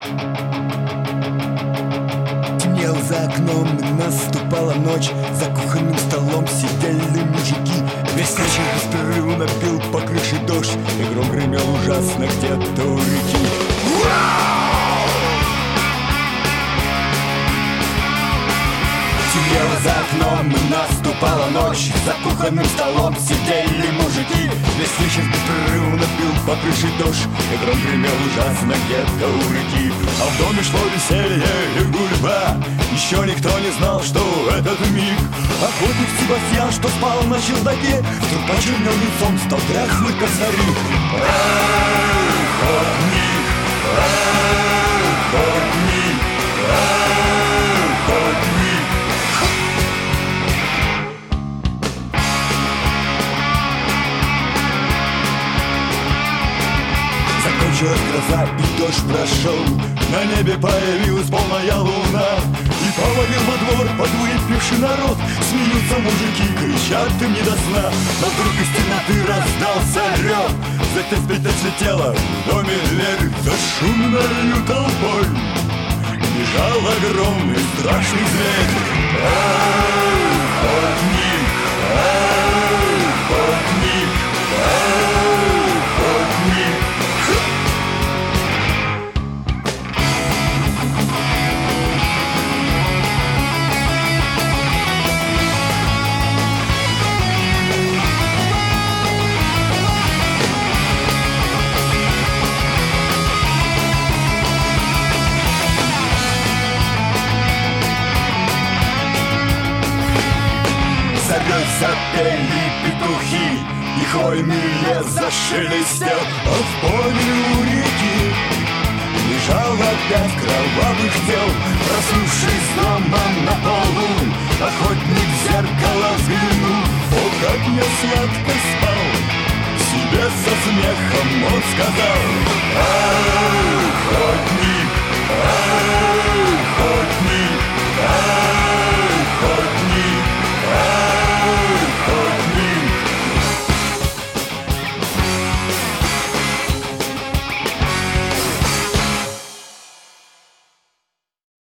Темнело за окном, наступала ночь. За кухонным столом сидели мужики. Весь вечер беспрерывно бил по крыше дождь, и гром гремел ужасно где-то у реки. Темнело за окном, наступала ночь. За кухонным столом сидели мужики. Весь вечер беспрерывно бил по крыше дождь, и гром гремел ужасно где-то у реки. А в доме шло веселье и гульба. Еще никто не знал, что этот миг охотник Себастьян, что спал на чердаке, вдруг почернел лицом, стал грязный косарик. Охотник, охотник, охотник. Закончилась гроза и дождь прошел. На небе появилась полная луна, и повалил во двор подвыпивший народ. Смеются мужики, кричат им не до сна. Но вдруг из темноты раздался рев. Затем спить отлетела в доме дверь. За шумною толпой бежал огромный страшный зверь. Охотник, охотник, охотник. Запели петухи, и хвойный лес зашелестел. А в поле у реки лежал опять кровавых тел. Проснувшись дома на полу, охотник в зеркало взглянул. О, как я сладко спал, себе со смехом он сказал: охотник.